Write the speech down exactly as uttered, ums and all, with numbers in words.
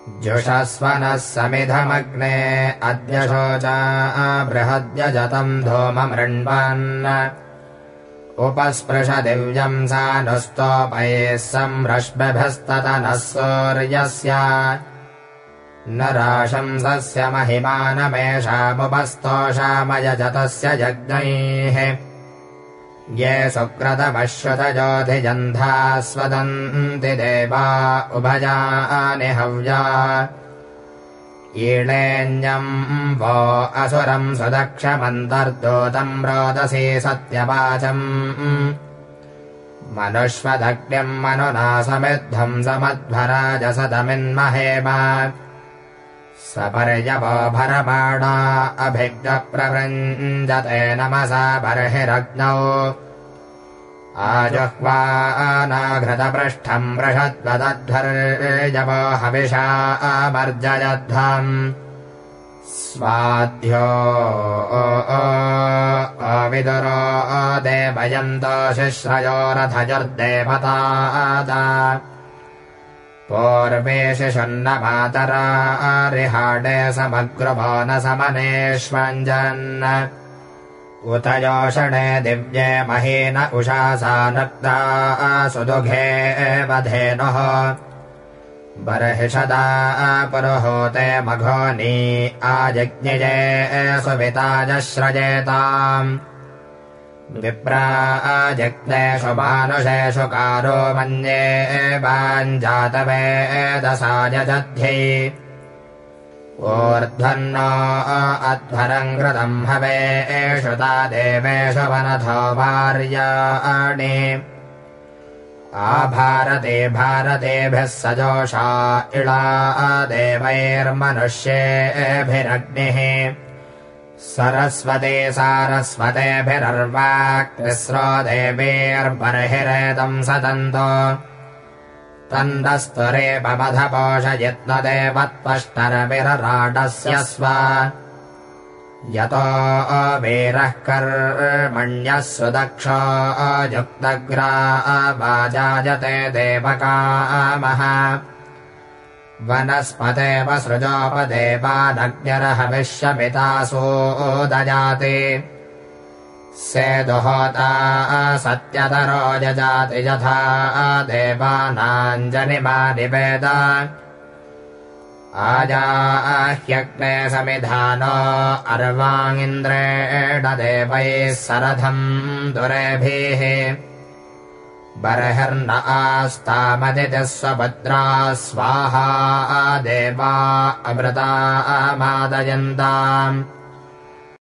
जुषस्वनः समिधमग्ने अद्य शोचा बृहद्यजतम् धूममृण्वन् उपस्पृश दिव्यम् सानुस्तोपैः संरश्मिभिस्ततनः सूर्यस्य न राशंसस्य महिमानमेषामुपस्तोषामयजतस्य यज्ञैः ये सुक्रतमश्रुतजोधिजन्धाः स्वदन्ति देवा उभयानि हव्या ईळेऽन्यम् वो असुरम् सुदक्षमन्तर्दूतम् रोदसी सत्यवाचम् मनुष्वदग्निम् मनुनासमिद्धम् समध्वराजसदमिन्महेम सपर्यवो भरमाणा अभिज्ञप्रवृञ्जते नमसा बर्हिरग्नौ आजुह्वानाघृतपृष्ठम् बृहद्वदध्वर्यवो हविषा अमर्जयध्वम् स्वाध्यो अविदुरो देवयन्तो शिश्रयो रथजुर्देवतादा पूर्वे शिशुन्नमातरा रिहाडे समग्रभो न समनेष्वञ्जन् उत योषणे दिव्ये महीन उषासा नक्ता सुदुघे वधेनुः बर्हिषदा पुरुहूते मघोनी आजज्ञिजे सुविताजश्रजेताम् विप्राजग्नेषु मानुषेषु कारो मन्ये वाञ्जातवेदसायजध्यै ऊर्ध्वन्नो अध्वरम् कृतम् हवेषु ता देवेषु वनथो भार्याणि आभारते भारतेभिः सजोषा इळा देवैर्मनुष्येभिरग्निः सरस्वती सारस्वतेभिरर्वाक्तिस्रो देवीर्बर्हिरेदम् सदन्तो तन्दस्तुरेपमधपोषयत्नदेवत्पष्टरविरराडस्य स्व यतो वीरः कर्मण्यः सुदक्षो युक्तग्रा वाजायते देवकामः वनस्पते वसृजोपदेवानग्निरहविष्यमितासूदजाति सेदुहोता सत्यतरो जजाति यथा देवानाञ्जनिमा निवेद आजाह्यग्ने समिधानो अर्वाङ्गिन्द्रेण देवैः सरथम् दुरेभिः बर्हिर्न आस्तामदितिः स्वभद्रा स्वाहा देवा अमृता मादयन्ताम्